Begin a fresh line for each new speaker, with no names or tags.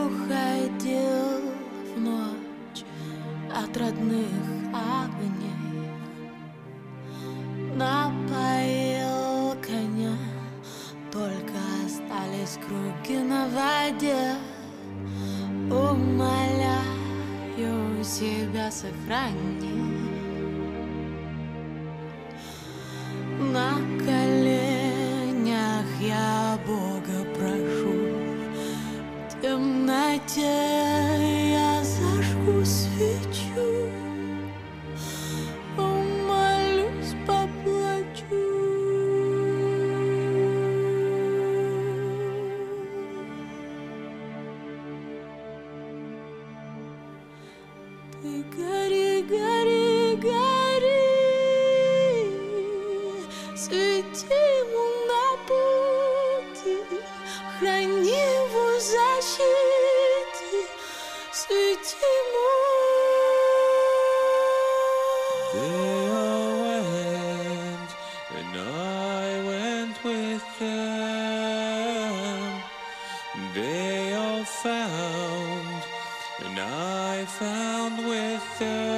уходил в ночь от родных огней, напоил коня, только остались круги на воде. Умоляю себя, сохрани. На коленях я Бога прошу, в темноте я зажгу свечу, умолюсь, поплачу. Ты гори, гори, гори, свети ему на пути, храни его в защите, свети ему.
They all went, and I went with them. They all found, and I found with them.